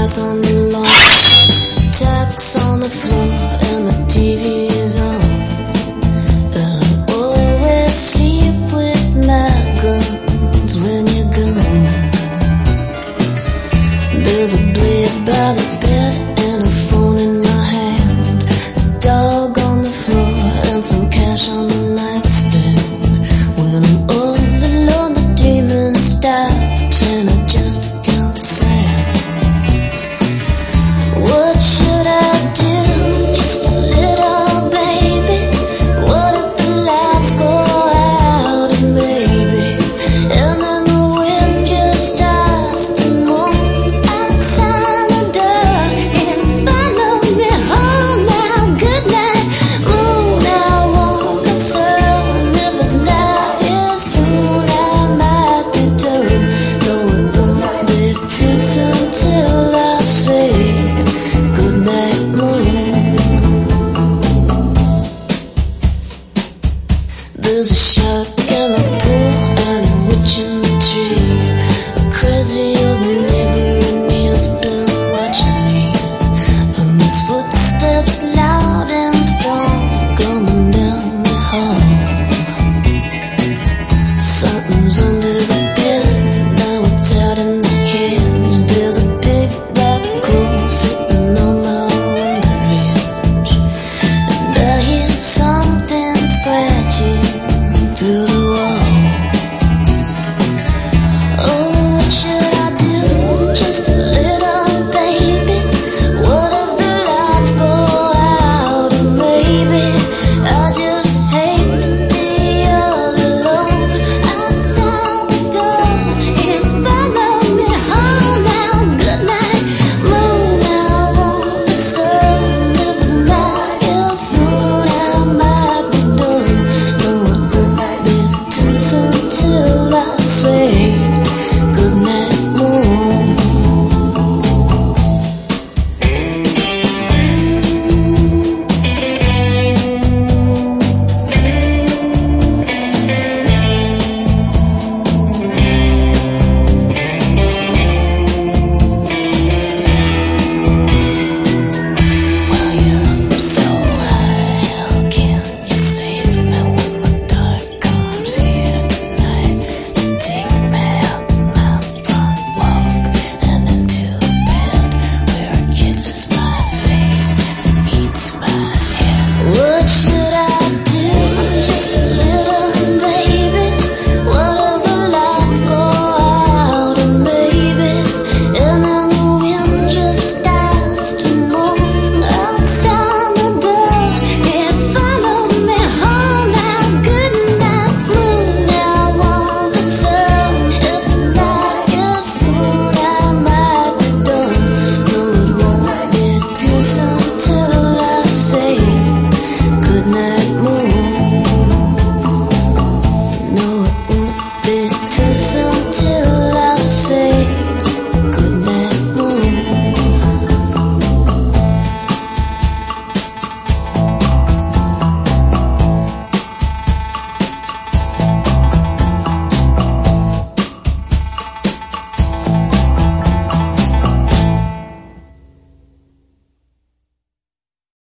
grass on the lawn, tacks on the floor, and the TV is on. I always sleep with my guns when you're gone. There's a blade by the bed and a phone in my hand, a dog on the floor and some cash on the nightstand. When I'm all alone, the demon stops and I just can't be sad. What should I do? Just a little baby. What if the lights go out and maybe, and then the wind just starts to moan outside the door in front of me. Oh now, good night, moon. I want the sun. If it's not here soon, I might be done. Though it won't be too soon till I say good night, moon. There's a shark in the pool and a witch in the tree. A crazy old neighbor and he's been watching me. And his footsteps loud and strong coming down the hall. Something's under the bed, now it's out in the hedge. There's a big black hole sitting on my window ledge, and I hear something scratching through the wall. Oh, what should I do? Just a